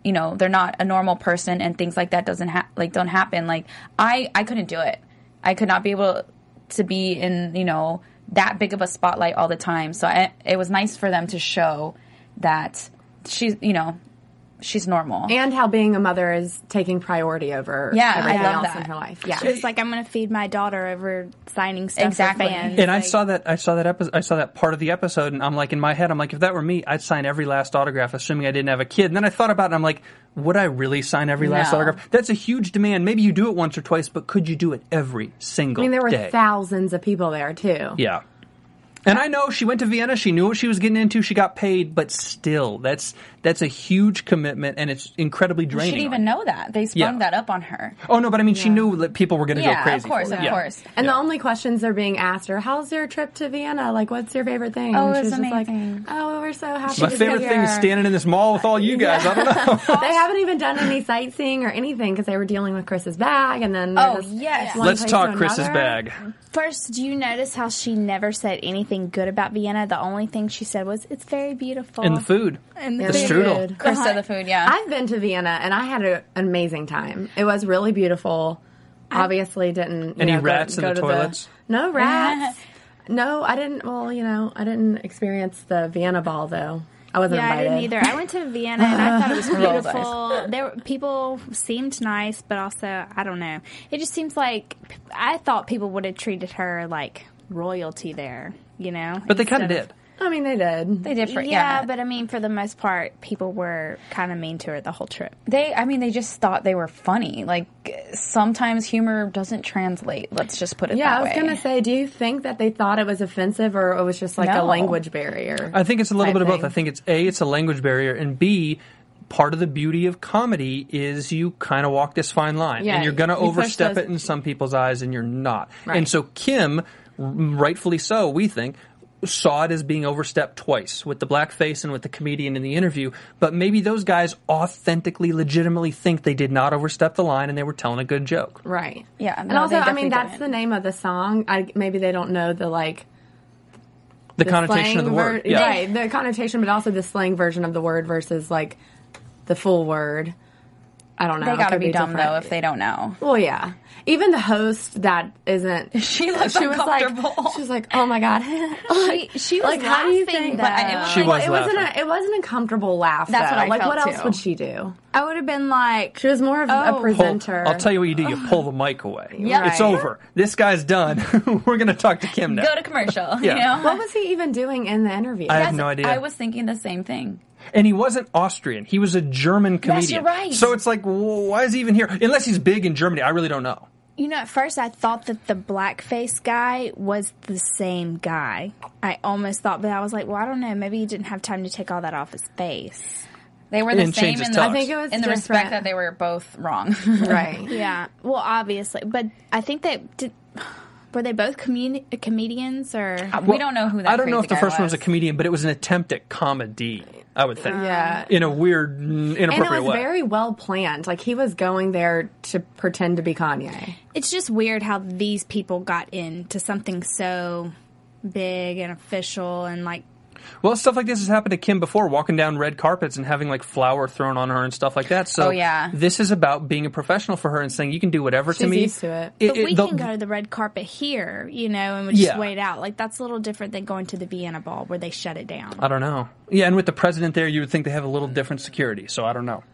you know, they're not a normal person and things like that doesn't ha- like don't happen. Like I, I couldn't do it. I could not be able to be in, you know, that big of a spotlight all the time. So I, it was nice for them to show that she's, you know, she's normal. And how being a mother is taking priority over yeah, everything I love else that. in her life. Yeah. She's like, I'm going to feed my daughter over signing stuff Exactly. for fans. And I Like, saw that I saw that episode, I saw that part of the episode, and I'm like, in my head, I'm like, if that were me, I'd sign every last autograph, assuming I didn't have a kid. And then I thought about it, and I'm like, would I really sign every last No. autograph? That's a huge demand. Maybe you do it once or twice, but could you do it every single I mean, there were day? thousands of people there, too. Yeah. And I know she went to Vienna, she knew what she was getting into, she got paid, but still, that's that's a huge commitment, and it's incredibly She draining. didn't even know that. They sprung Yeah. that up on her. Oh, no, but I mean, she knew that people were going to Yeah, go crazy. of course, for of it. Yeah. course. And the only questions they're being asked are, how's your trip to Vienna? Like, what's your favorite thing? Oh, And it's she's just amazing. like, oh, we're so happy My to favorite be thing here. is standing in this mall with all you guys. I don't know. They haven't even done any sightseeing or anything because they were dealing with Chris's bag, and then they're Oh, just yes. one Let's place talk to Chris's another. bag. First, do you notice how she never said anything good about Vienna? The only thing she said was, it's very beautiful. And the food. And the the Very strudel. good. Chris said the food, yeah. I've been to Vienna, and I had a, an amazing time. It was really beautiful. Obviously, didn't you Any know, go- rats in go the to toilets? No rats. No, I didn't. Well, you know, I didn't experience the Vienna ball though. I wasn't Yeah, I invited. didn't either. I went to Vienna and I thought it was Roll dice. beautiful. There, were- people seemed nice, but also I don't know. It just seems like I thought people would have treated her like royalty there. You know, But they kind of Instead did. I mean, they did. They did for Yeah, yeah. but I mean, for the most part, people were kind of mean to her the whole trip. They, I mean, they just thought they were funny. Like sometimes humor doesn't translate. Let's just put it Yeah, that I was way. gonna say, do you think that they thought it was offensive, or it was just like a No. language barrier? I think it's a little type bit of both. thing? I think it's A, it's a language barrier, and B, part of the beauty of comedy is you kind of walk this fine line. Yeah, and you're going to you push overstep those- it in some people's eyes, and you're not. Right. And so Kim, r- rightfully so, we think, saw it as being overstepped twice with the blackface and with the comedian in the interview, but maybe those guys authentically, legitimately think they did not overstep the line and they were telling a good joke. Right. Yeah, And no, also, they I mean, definitely that's didn't. the name of the song. I, maybe they don't know the like The, connotation of the slang word. ver- yeah. Right, the connotation, but also the slang version of the word versus like the full word. I don't know. They It gotta could be dumb different. though if they don't know. Well, yeah. Even the host that isn't. She looks she was like, uncomfortable. she was like, "Oh my god!" She, she was like, how do you laughing, think though. that? She was it wasn't laughing. a. It wasn't a comfortable laugh. That's though. what I like. felt, What else too. would she do? I would have been like, She was more of Oh. a Pull- presenter. I'll tell you what you do. You pull the mic away. Yeah. It's Right. over. This guy's done. We're going to talk to Kim now. Go to commercial. Yeah. You know? What was he even doing in the interview? I have That's- no idea. I was thinking the same thing. And he wasn't Austrian. He was a German comedian. you're right. So it's like, well, why is he even here? Unless he's big in Germany. I really don't know. you know, at first I thought that the blackface guy was the same guy. I almost thought, but I was like, well, I don't know. Maybe he didn't have time to take all that off his face. They were the And same change his in the, tux. I think it was in the different. respect that they were both wrong. Right. Yeah. Well, obviously, but I think that did. Were they both comedi- comedians or? we don't know who that I don't know crazy if the guy first one was. was a comedian, but it was an attempt at comedy, I would think. Yeah. In a weird, mm, inappropriate And it was way. very well planned. Like he was going there to pretend to be Kanye. It's just weird how these people got into something so big and official and like. Well, stuff like this has happened to Kim before, walking down red carpets and having like flour thrown on her and stuff like that. So Oh, yeah. this is about being a professional for her and saying, you can do whatever to She's me. used to it. But we the- can go to the red carpet here, you know, and we just Yeah. wait out. Like that's a little different than going to the Vienna Ball where they shut it down. I don't know. Yeah, and with the president there, you would think they have a little different security. So I don't know.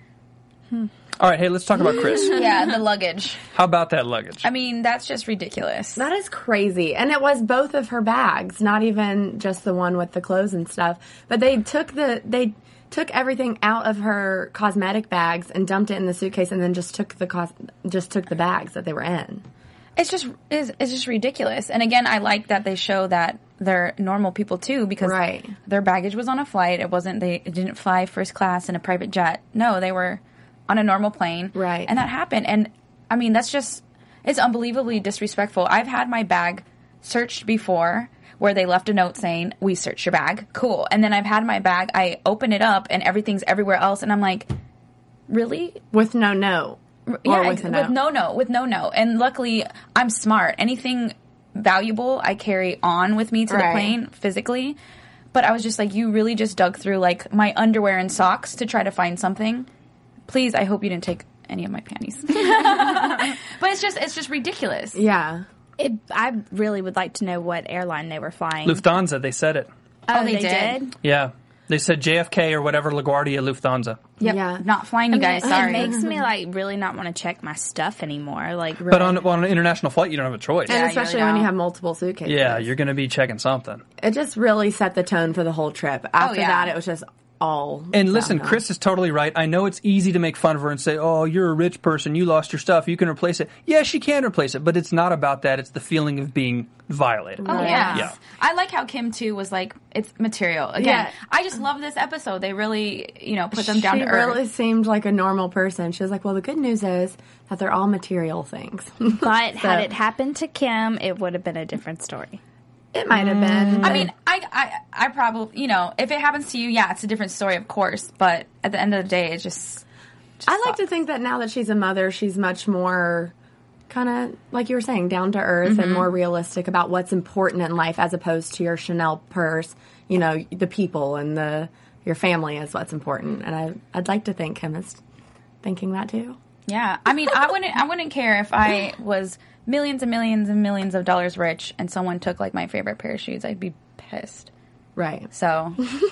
Hmm. All right, hey, let's talk about Chris. Yeah, the luggage. How about that luggage? I mean, that's just ridiculous. That is crazy. And it was both of her bags, not even just the one with the clothes and stuff. But they took the they took everything out of her cosmetic bags and dumped it in the suitcase and then just took the cos- just took the bags that they were in. It's just it's, it's just ridiculous. And again, I like that they show that they're normal people too, because Right. their baggage was on a flight. It wasn't they it didn't fly first class in a private jet. No, they were on a normal plane. Right. And that happened. And I mean, that's just it's unbelievably disrespectful. I've had my bag searched before where they left a note saying, "We searched your bag." Cool. And then I've had my bag, I open it up and everything's everywhere else and I'm like, "Really?" With no note. Yeah, Or with, with a note. no no, with no no. And luckily, I'm smart. Anything valuable, I carry on with me to Right. the plane physically. But I was just like, you really just dug through like my underwear and socks to try to find something. please, I hope you didn't take any of my panties. But it's just it's just ridiculous. Yeah. It, I really would like to know what airline they were flying. Lufthansa, they said it. Oh, Oh, they they, did? did? Yeah. They said J F K or whatever, LaGuardia, Lufthansa. Yep. Yeah. Not flying you I mean, guys, sorry. It makes me like really not want to check my stuff anymore. Like, But on, on an international flight, you don't have a choice. And Yeah, especially you when you don't. have multiple suitcases. Yeah, you're going to be checking something. It just really set the tone for the whole trip. After yeah. that, it was just all. And listen, downhill. Chris is totally right. I know it's easy to make fun of her and say, oh, you're a rich person. You lost your stuff. You can replace it. Yeah, she can replace it, but it's not about that. It's the feeling of being violated. Oh, yeah. Yeah. I like how Kim, too, was like, it's material. Again, Yeah. I just love this episode. They really, you know, put them down she to earth. really seemed like a normal person. She was like, well, the good news is that they're all material things. but So- had it happened to Kim, it would have been a different story. It might have been. I mean, I, I, I probably, you know, if it happens to you, yeah, it's a different story, of course. But at the end of the day, it just. just I like sucks. to think that now that she's a mother, she's much more kind of, like you were saying, down to earth Mm-hmm. and more realistic about what's important in life as opposed to your Chanel purse. You know, the people and the your family is what's important. And I, I'd like to think Kim is thinking that too. Yeah, I mean, I wouldn't, I wouldn't care if I was millions and millions and millions of dollars rich and someone took like my favorite pair of shoes. I'd be pissed. Right. So.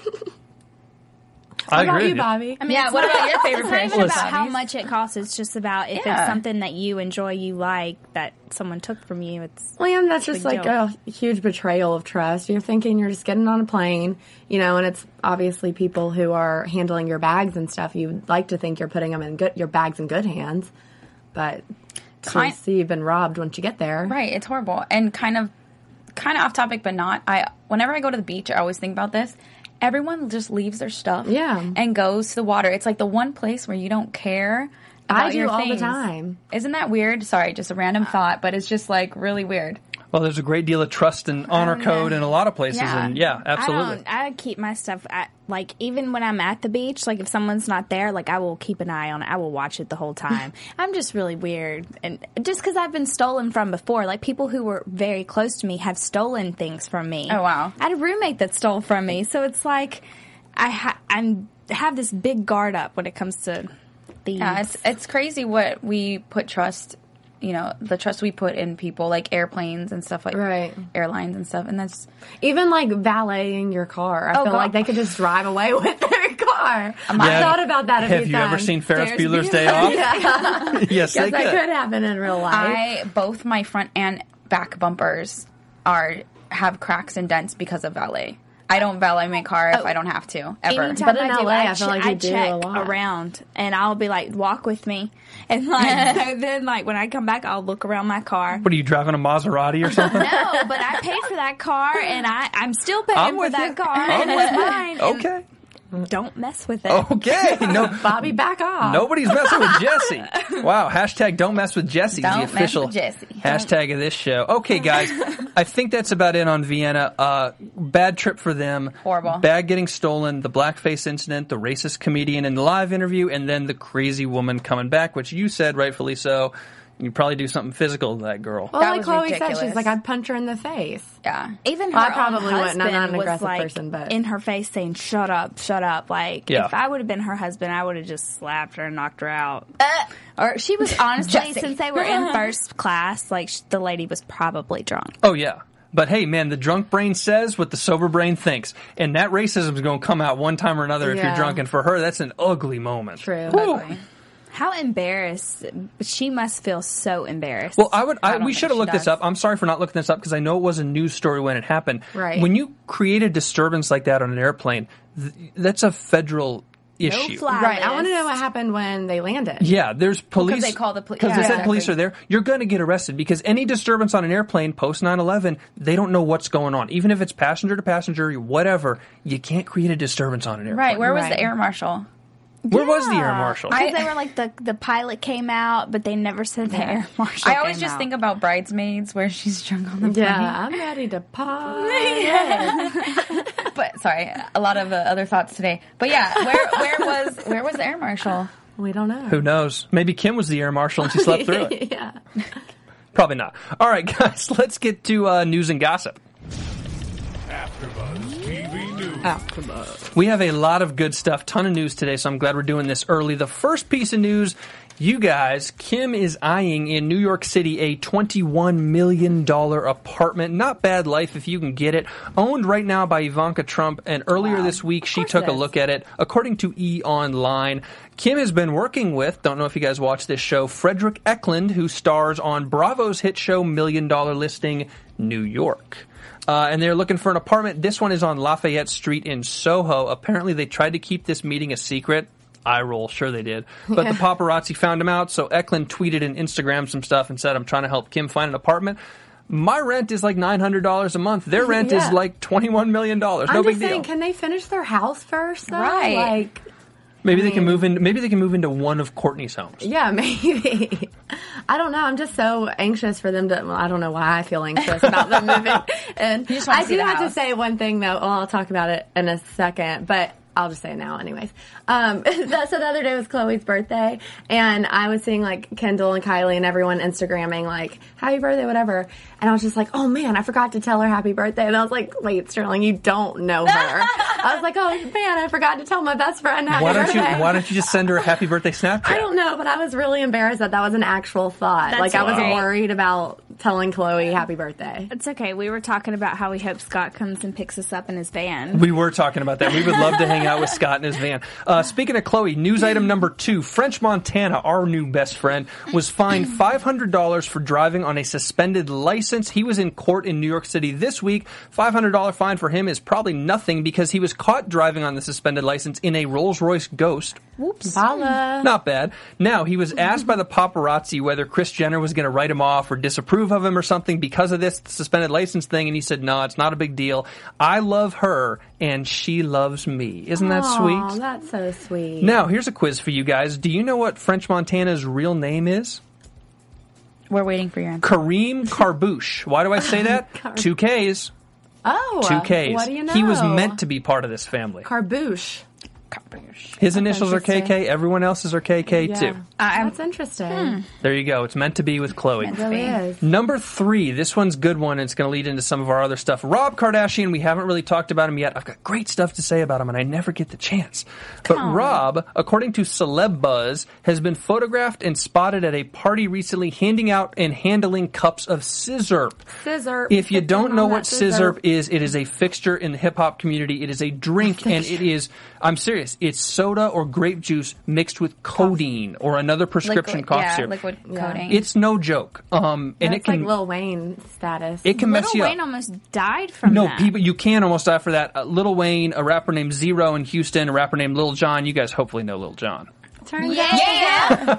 I What agree about with you, you. Bobby? I mean, Yeah, it's what not- about your favorite It's pair not of even shoes? about how much it costs. It's just about if Yeah. it's something that you enjoy, you like, that someone took from you. It's Well, yeah, that's Big just like deal. a huge betrayal of trust. You're thinking you're just getting on a plane, you know, and it's obviously people who are handling your bags and stuff. You'd like to think you're putting them in good, your bags in good hands, but to Kind- see you've been robbed once you get there. Right, it's horrible. And kind of kind of off topic but not. I whenever I go to the beach, I always think about this. Everyone just leaves their stuff Yeah. and goes to the water. It's like the one place where you don't care about I do your all the things. time. Isn't that weird? Sorry, just a random thought, but it's just like really weird. Well, there's a great deal of trust and honor code in a lot of places. Yeah. And yeah, absolutely. I don't. I keep my stuff at, like even when I'm at the beach. Like if someone's not there, like I will keep an eye on it. I will watch it the whole time. I'm just really weird, and just because I've been stolen from before. Like people who were very close to me have stolen things from me. Oh, wow. I had a roommate that stole from me, so it's like I ha- I'm have this big guard up when it comes to thieves. Yeah, it's it's crazy what we put trust, you know, the trust we put in people like airplanes and stuff like Right. airlines and stuff, and that's Even like valeting your car. I Oh, feel God. like they could just drive away with their car. I Yeah. thought about that a Have few you times. ever seen Ferris Ferris Bueller's Bueller. Day Off? Yeah. Yes, they Yes, that could. could happen in real life. I both my front and back bumpers are have cracks and dents because of valet. I don't valet my car if I don't have to ever. Anytime But in I do, L A, I, I feel che- like you I do check a lot. around, and I'll be like, "Walk with me," and like so then, like when I come back, I'll look around my car. What are you driving, a Maserati or something? No, but I paid for that car, and I I'm still paying I'm for with that you. car, I'm and with it's you. mine. and Okay. Don't mess with it. Okay. No. Bobby, back off. Nobody's messing with Jesse. Wow. Hashtag don't mess with Jesse. Don't the mess official with Jesse. hashtag of this show. Okay, guys. I think that's about it on Vienna. Uh, bad trip for them. Horrible. Bag getting stolen, the blackface incident, the racist comedian in the live interview, and then the crazy woman coming back, which you said, rightfully so. You probably do something physical to that girl. Well, That like was Chloe said, ridiculous. she's like, I'd punch her in the face. Yeah. Even her Well, I own probably wouldn't. I'm not an husband was aggressive like person, but- in her face saying, "Shut up, shut up." Like Yeah. if I would have been her husband, I would have just slapped her and knocked her out. Or she was honestly, Jesse. since they were in first class, like sh- the lady was probably drunk. Oh, yeah. But hey, man, the drunk brain says what the sober brain thinks. And that racism is going to come out one time or another if you're Yeah. drunk. And for her, that's an ugly moment. True. Whew. How embarrassed! She must feel so embarrassed. Well, I would. I, I don't we think should have she looked this does. up. I'm sorry for not looking this up because I know it was a news story when it happened. Right. When you create a disturbance like that on an airplane, th- that's a federal issue. fly Right. I want to list. know what happened when they landed. Yeah, there's police. they call the poli- Because yeah, they said exactly. police are there. You're going to get arrested because any disturbance on an airplane post nine eleven, they don't know what's going on. Even if it's passenger to passenger, whatever, you can't create a disturbance on an airplane. Right. Where was Right. the air marshal? Where was the air marshal? Because they were like the the pilot came out, but they never said the air marshal. I always came just out. think about Bridesmaids where she's drunk on the plane. Yeah, I'm ready to party. But sorry, a lot of uh, other thoughts today. But yeah, where where was where was the air marshal? We don't know. Who knows? Maybe Kim was the air marshal and she slept through it. Yeah. Probably not. All right, guys, let's get to uh, news and gossip. AfterBuzz T V News. AfterBuzz. We have a lot of good stuff, ton of news today, so I'm glad we're doing this early. The first piece of news, you guys, Kim is eyeing in New York City a twenty-one million dollars apartment. Not bad life if you can get it. Owned right now by Ivanka Trump, and earlier Wow. this week she Of course took it a is. look at it. According to E! Online, Kim has been working with, don't know if you guys watch this show, Frederick Eklund, who stars on Bravo's hit show Million Dollar Listing New York. Uh, and they're looking for an apartment. This one is on Lafayette Street in Soho. Apparently they tried to keep this meeting a secret. Eye roll, sure they did. But Yeah. the paparazzi found him out, so Eklund tweeted and Instagrammed some stuff and said, I'm trying to help Kim find an apartment. My rent is like nine hundred dollars a month. Their rent Yeah. is like twenty-one million dollars. No I'm big just deal. saying, can they finish their house first, though? Right. Like, Maybe I they can mean- move in. Maybe they can move into one of Courtney's homes. yeah, maybe. I don't know. I'm just so anxious for them to. Well, I don't know why I feel anxious about them moving. And You just wanna I see do the have to house. say one thing though. Well, I'll talk about it in a second, but I'll just say it now, anyways. Um, that, so the other day was Chloe's birthday, and I was seeing like Kendall and Kylie and everyone Instagramming like happy birthday, whatever. And I was just like, oh man, I forgot to tell her happy birthday. And I was like, wait, Sterling, you don't know her. I was like, oh man, I forgot to tell my best friend happy Why don't you? birthday. Why don't you just send her a happy birthday Snapchat? I don't know, but I was really embarrassed that that was an actual thought. That's like I was okay. worried about telling Chloe happy birthday. It's okay. We were talking about how we hope Scott comes and picks us up in his van. We were talking about that. We would love to hang out with Scott in his van. Uh, speaking of Chloe, news item number two. French Montana, our new best friend, was fined five hundred dollars for driving on a suspended license. He was in court in New York City this week. five hundred dollars fine for him is probably nothing because he was caught driving on the suspended license in a Rolls-Royce Ghost. Whoops. Bala. Not bad. Now, he was asked by the paparazzi whether Kris Jenner was going to write him off or disapprove of him or something because of this suspended license thing, and he said, no, it's not a big deal. I love her, and she loves me. Isn't that Aw, sweet? that's so sweet. Now, here's a quiz for you guys. Do you know what French Montana's real name is? We're waiting for your answer. Kareem Carbouche. Why do I say that? Car- Two K's. Oh, Two K's. what do you know? He was meant to be part of this family. Carbouche. His initials are K interesting. K. Everyone else's are K K Yeah. too. That's interesting. There you go. It's meant to be with Chloe. It really is. Number three. This one's a good one. And it's going to lead into some of our other stuff. Rob Kardashian. We haven't really talked about him yet. I've got great stuff to say about him, and I never get the chance. But Come on. Rob, according to Celeb Buzz, has been photographed and spotted at a party recently handing out and handling cups of scissor. Scissor. If you Put don't them know on what that scissor. scissor is, it is a fixture in the hip hop community. It is a drink, and it is, I'm serious, it's soda or grape juice mixed with codeine or another prescription Liquid- cough yeah, syrup. liquid Yeah. coating. It's no joke. Um, and That's it can like Lil Wayne status. it can mess Lil you Wayne up. almost died from No, that. people, you can almost die for that. Uh, Lil Wayne, a rapper named Zero in Houston, a rapper named Lil Jon. You guys hopefully know Lil Jon. Turn Yeah.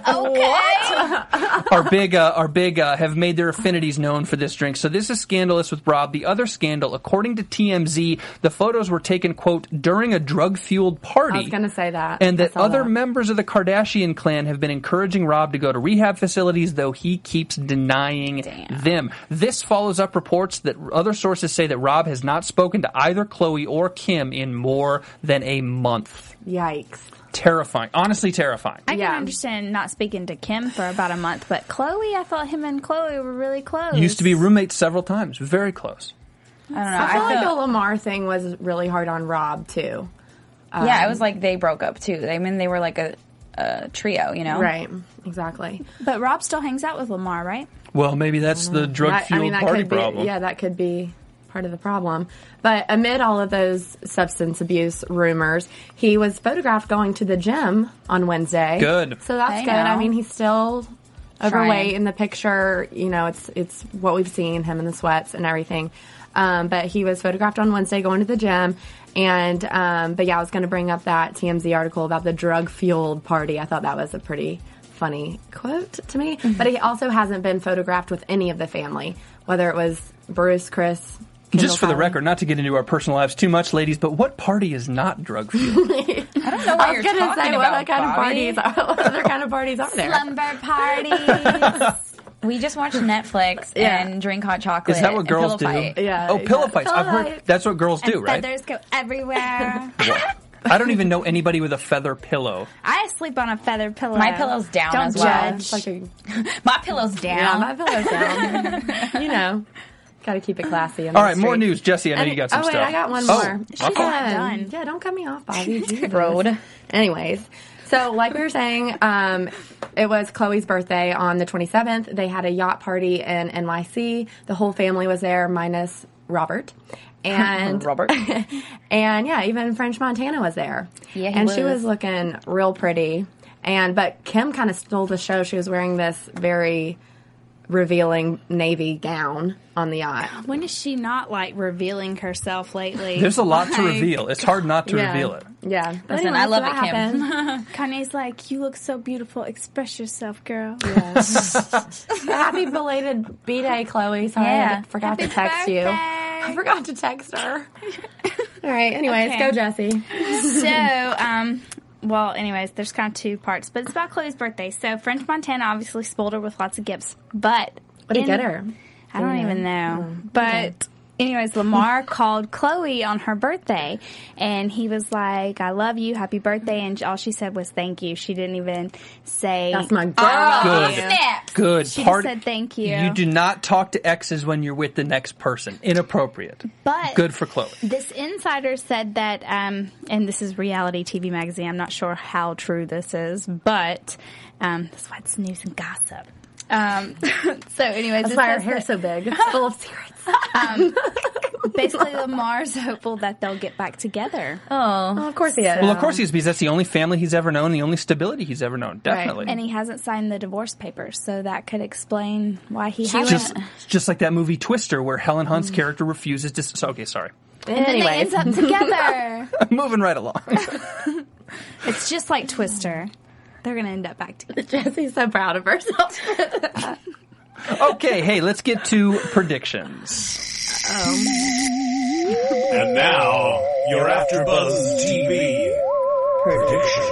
Okay. our big, uh, our big, uh, have made their affinities known for this drink. So this is scandalous with Rob. The other scandal, according to T M Z, the photos were taken, quote, during a drug-fueled party. I was going to say that. And I that saw other that. members of the Kardashian clan have been encouraging Rob to go to rehab facilities, though he keeps denying Damn. them. This follows up reports that other sources say that Rob has not spoken to either Chloe or Kim in more than a month. Yikes. Terrifying. Honestly terrifying. I can Yeah. understand not speaking to Kim for about a month, but Chloe, I thought him and Chloe were really close. Used to be roommates several times. Very close. I don't know. I feel I like feel, the Lamar thing was really hard on Rob, too. yeah, it was like they broke up too. I mean, they were like a, a trio, you know? Right. Exactly. But Rob still hangs out with Lamar, right? Well, maybe that's the That- drug-fueled I mean, that party could be, problem. Yeah, that could be part of the problem. But amid all of those substance abuse rumors, he was photographed going to the gym on Wednesday. Good. So that's I good. I know. mean, he's still Trying. overweight in the picture. You know, it's it's what we've seen, him in the sweats and everything. Um, but he was photographed on Wednesday going to the gym. And, um, but yeah, I was going to bring up that T M Z article about the drug-fueled party. I thought that was a pretty funny quote to me. Mm-hmm. But he also hasn't been photographed with any of the family, whether it was Bruce, Chris, Kendall, Just for the Kylie. record, not to get into our personal lives too much, ladies, but what party is not drug-fueled? I don't know what I was you're going to talking say, about, what other kind of Bobby. parties are, what other kind of parties are there? Slumber parties. We just watch Netflix Yeah. and drink hot chocolate. Is that what and girls pillow do? fight. Yeah, Oh, pillow yeah. fights. Pillow I've heard fights. that's what girls do, And right? feathers go everywhere. I don't even know anybody with a feather pillow. I sleep on a feather pillow. My pillow's down Don't as well. judge. It's like a, My pillow's down. yeah, my pillow's down. You know. Got to keep it classy. All right, more news. Jesse, I know and, you got some oh, wait, stuff. I got one oh, more. Okay. She's not done. Yeah, don't cut me off, Bobby. Road. Anyways, so like we were saying, um, it was Chloe's birthday on the twenty-seventh. They had a yacht party in N Y C. The whole family was there, minus Robert. And Robert. And yeah, even French Montana was there. Yeah, he and was. she was looking real pretty. And but Kim kind of stole the show. She was wearing this very revealing navy gown on the yacht. When is she not like revealing herself lately? There's a lot to Like- reveal. It's hard not to Yeah. reveal it. Yeah. But Listen, anyway, I so love that it, Kim. happened. Kanye's like, you look so beautiful. Express yourself, girl. Happy belated B-Day, Chloe. Sorry, Yeah. I forgot Happy to text you. birthday. I forgot to text her. All right. Anyways, Okay. go, Jesse. So, um, well, anyways, there's kind of two parts, but it's about Chloe's birthday. So, French Montana obviously spoiled her with lots of gifts, but What did he in- get her? I don't even know. But anyways, Lamar called Chloe on her birthday, and he was like, I love you, happy birthday, and all she said was thank you. She didn't even say, That's my girl. "I love Good. you." Snaps. Good. She Part- just said thank you. You do not talk to exes when you're with the next person. Inappropriate. But Good for Chloe. this insider said that, um, and this is Reality T V Magazine. I'm not sure how true this is, but um, that's why it's news and gossip. Um, so, anyways, That's it why her says hair's that- so big. It's full of secrets. Um, basically, Lamar's hopeful that they'll get back together. Oh, Well, of course he is. Well, of course he is, because that's the only family he's ever known, the only stability he's ever known. Definitely. And he hasn't signed the divorce papers, so that could explain why he She hasn't. Just, just like that movie Twister, where Helen Hunt's character refuses to. So, okay, sorry. and then they Anyways. end up together. I'm moving right along. It's just like Twister. They're going to end up back together. Jesse's so proud of herself. Okay, hey, let's get to predictions. And now, your AfterBuzz T V predictions.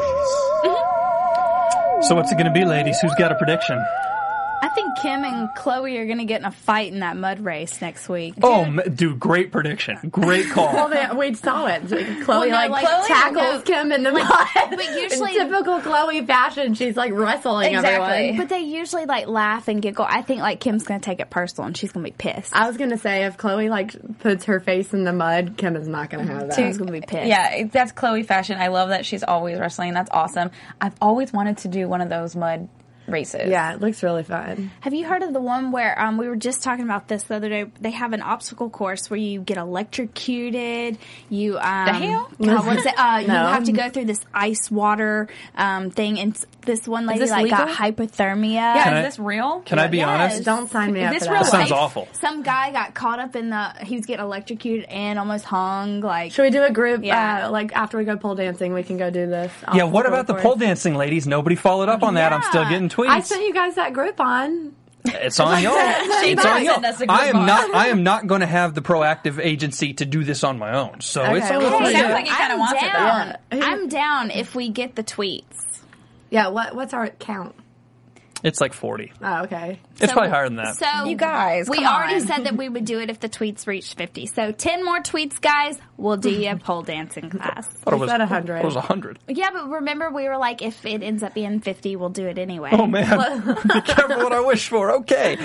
So, what's it going to be, ladies? Who's got a prediction? I think Kim and Chloe are going to get in a fight in that mud race next week. Oh, m- dude, great prediction. Great call. Well, they, we saw it. Chloe Well, no, like, like, Chloe- tackles no. Kim in the mud. but usually- in typical Chloe fashion, she's like wrestling everyone. But they usually like laugh and giggle. I think like Kim's going to take it personal and she's going to be pissed. I was gonna say if Chloe like puts her face in the mud, Kim is not gonna have that. She's going to be pissed. yeah, that's Chloe fashion. I love that she's always wrestling. That's awesome. I've always wanted to do one of those mud races. Yeah, it looks really fun. Have you heard of the one where um, we were just talking about this the other day? They have an obstacle course where you get electrocuted. You um, The hell? God, what is it? Uh, You No. have to go through this ice water um, thing, and s- this one lady this like got legal? hypothermia. Yeah, Can is I- this real? Can I be Yes. honest? Don't sign me Is up this for real that. That sounds life? awful. Some guy got caught up in the. He was getting electrocuted and almost hung. Like, Should we do a group? Yeah. Uh, like after we go pole dancing, we can go do this. Yeah, what obstacle about the course. pole dancing, ladies? Nobody followed up on that. I'm still Yeah. getting tweets. I sent you guys that group on. It's on y'all. She It's better on y'all. send us a I am group not. I am not going to have the proactive agency to do this on my own. So it's Okay, cool. well, It Hey, sounds like he kind of I'm wants it though. down. Yeah. I'm down if we get the tweets. Yeah. What? What's our count? It's like forty. Oh, okay. It's So- probably higher than that. So You guys, we come already on. said that we would do it if the tweets reached fifty. So ten more tweets, guys. We'll do you a pole dancing class. I thought it we was said one hundred. It was one hundred. Yeah, but remember we were like, if it ends up being fifty, we'll do it anyway. Oh man, be careful what I wish for. Okay.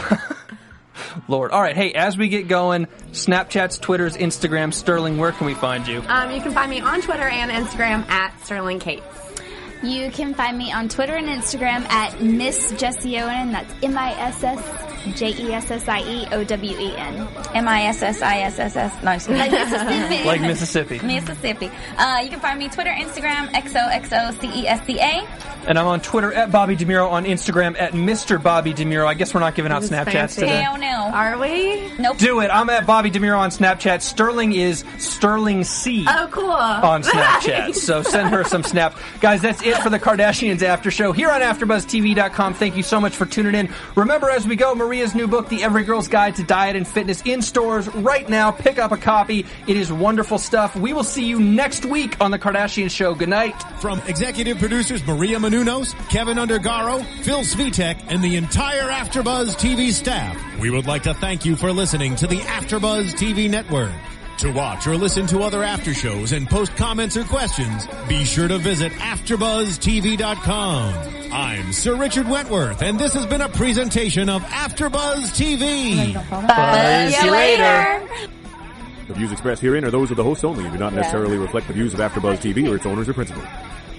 Lord. All right. Hey, as we get going, Snapchats, Twitters, Instagram, Sterling, where can we find you? Um, you can find me on Twitter and Instagram at Sterling Kate. You can find me on Twitter and Instagram at Miss Jessie Owen. That's M I S S J E S S I E O W E N. M I S S I S S S. No, excuse me. Like Mississippi. Like Mississippi. Mississippi. Uh, you can find me Twitter, Instagram, X O X O C E S C A. And I'm on Twitter at Bobby DeMuro, on Instagram at Mister Bobby DeMuro. I guess we're not giving out This is Snapchats fancy. today. Hell no. Are we? Nope. Do it. I'm at Bobby DeMuro on Snapchat. Sterling is Sterling C. Oh, cool. On Snapchat. So send her some snaps. Guys, that's it for the Kardashians After Show here on After Buzz T V dot com. Thank you so much for tuning in. Remember, as we go, Maria's new book, The Every Girl's Guide to Diet and Fitness, in stores right now. Pick up a copy. It is wonderful stuff. We will see you next week on The Kardashian Show. Good night. From executive producers Maria Menounos, Kevin Undergaro, Phil Svitek, and the entire AfterBuzz T V staff, we would like to thank you for listening to the AfterBuzz T V network. To watch or listen to other after shows and post comments or questions, be sure to visit after buzz T V dot com. I'm Sir Richard Wentworth, and this has been a presentation of AfterBuzz T V. Buzz you later. The views expressed herein are those of the hosts only and do not necessarily reflect the views of AfterBuzz T V or its owners or principals.